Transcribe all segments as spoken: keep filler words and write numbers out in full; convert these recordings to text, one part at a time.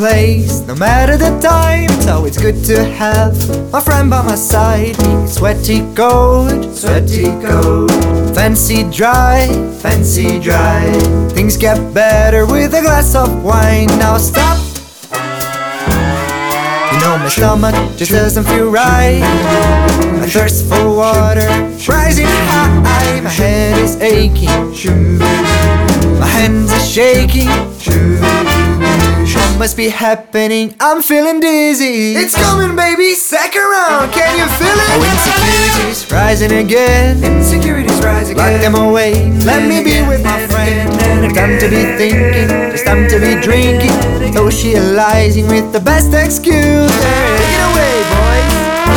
place, no matter the time. It's always good to have my friend by my side. He's sweaty gold, sweaty gold. Fancy dry, fancy dry. Things get better with a glass of wine. Now stop. You know my stomach just doesn't feel right. I thirst for water, rising high. My head is aching, my hands are shaking. What must be happening? I'm feeling dizzy. It's coming, baby, second round. Can you feel it? Oh, insecurities rising again. Insecurities rise again. Lock them away. Let me be with my friend. It's time to be thinking. It's time to be drinking. Socializing with the best excuse. Take it away, boys.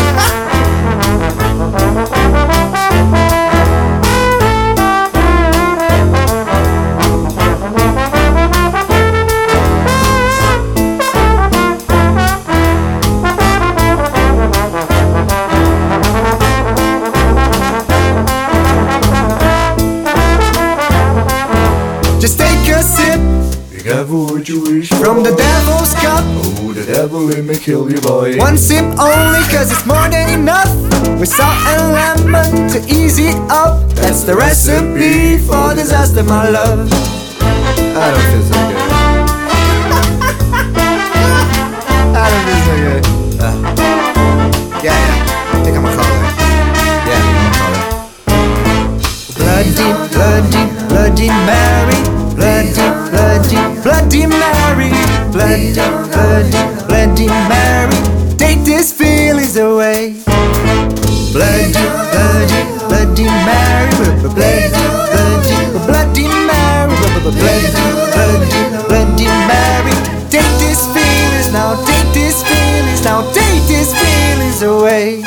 Just take a sip. Be careful what you wish for. From the devil's cup. Oh, the devil, it may kill you, boy. One sip only, cause it's more than enough. With salt and lemon to ease it up. That's the recipe for disaster, my love. I don't feel so good. I don't feel so good. Uh, yeah, yeah. I think I'm a caller. Yeah, I'm a caller. Bloody, bloody, bloody Mary. Bloody, bloody, bloody Mary. Bloody, bloody, bloody Mary. Take these feelings away. Bloody, bloody, bloody Mary. Bloody, bloody, bloody Mary. Bloody, bloody, bloody Mary. Take these feelings now. Take these feelings now. Take these feelings away.